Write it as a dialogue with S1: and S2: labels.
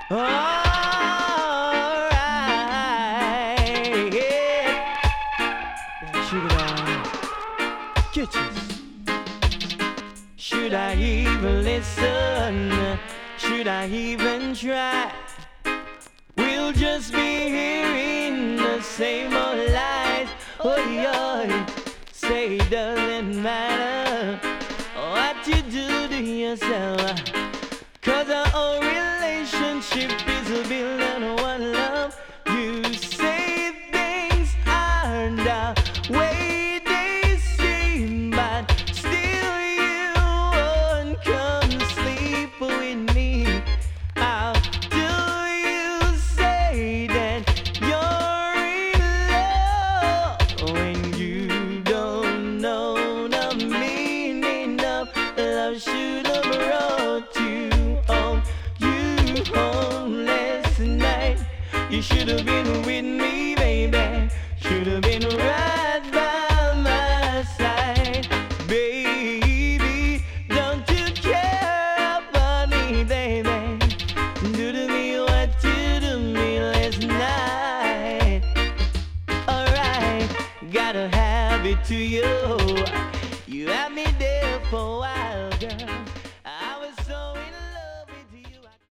S1: Alright, yeah. Should I get you? Should I even listen? Should I even try? We'll just be hearing the same old lies. Oh, yeah. Say it doesn't matter what you do to yourself, 'cause our own relationship is built on one love. You say things aren't the way they seem, but still you won't come sleep with me. How do you say that you're in love when you don't know the meaning of love? Should have brought you home, last night. You should have been with me, baby. Should have been right by my side, baby. Don't you care about me, baby? Do to me what you do me last night. Alright, gotta have it to you. You had me there for a while, girl.